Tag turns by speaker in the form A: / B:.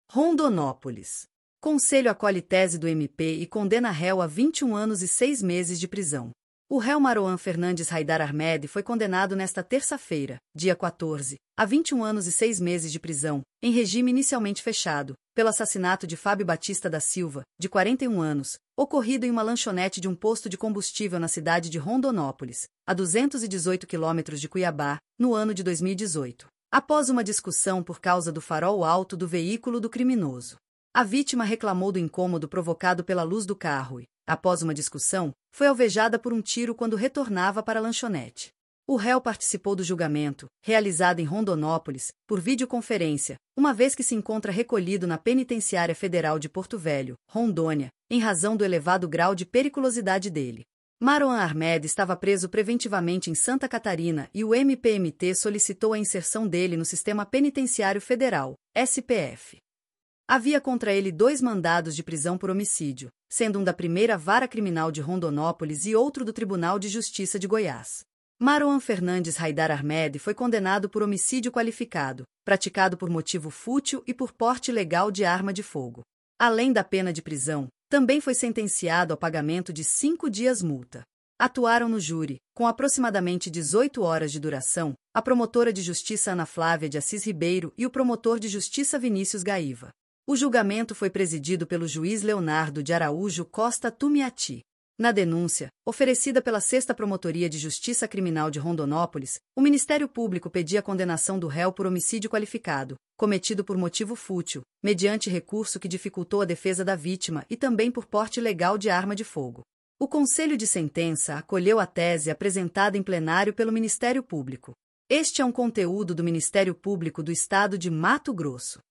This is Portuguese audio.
A: Rondonópolis. Conselho acolhe tese do MP e condena réu a 21 anos e 6 meses de prisão. O réu Marouane Fernandes Haidar Ahmed foi condenado nesta terça-feira, dia 14, a 21 anos e 6 meses de prisão, em regime inicialmente fechado, pelo assassinato de Fábio Batista da Silva, de 41 anos, ocorrido em uma lanchonete de um posto de combustível na cidade de Rondonópolis, a 218 quilômetros de Cuiabá, no ano de 2018. Após uma discussão por causa do farol alto do veículo do criminoso. A vítima reclamou do incômodo provocado pela luz do carro e, após uma discussão, foi alvejada por um tiro quando retornava para a lanchonete. O réu participou do julgamento, realizado em Rondonópolis, por videoconferência, uma vez que se encontra recolhido na Penitenciária Federal de Porto Velho, Rondônia, em razão do elevado grau de periculosidade dele. Marouane Ahmed estava preso preventivamente em Santa Catarina e o MPMT solicitou a inserção dele no Sistema Penitenciário Federal, SPF. Havia contra ele 2 mandados de prisão por homicídio, sendo um da primeira vara criminal de Rondonópolis e outro do Tribunal de Justiça de Goiás. Marouane Fernandes Haidar Ahmed foi condenado por homicídio qualificado, praticado por motivo fútil e por porte ilegal de arma de fogo. Além da pena de prisão, também foi sentenciado ao pagamento de 5 dias multa. Atuaram no júri, com aproximadamente 18 horas de duração, a promotora de justiça Ana Flávia de Assis Ribeiro e o promotor de justiça Vinícius Gaíva. O julgamento foi presidido pelo juiz Leonardo de Araújo Costa Tumiati. Na denúncia, oferecida pela 6ª Promotoria de Justiça Criminal de Rondonópolis, o Ministério Público pedia a condenação do réu por homicídio qualificado, cometido por motivo fútil, mediante recurso que dificultou a defesa da vítima e também por porte ilegal de arma de fogo. O Conselho de Sentença acolheu a tese apresentada em plenário pelo Ministério Público. Este é um conteúdo do Ministério Público do Estado de Mato Grosso.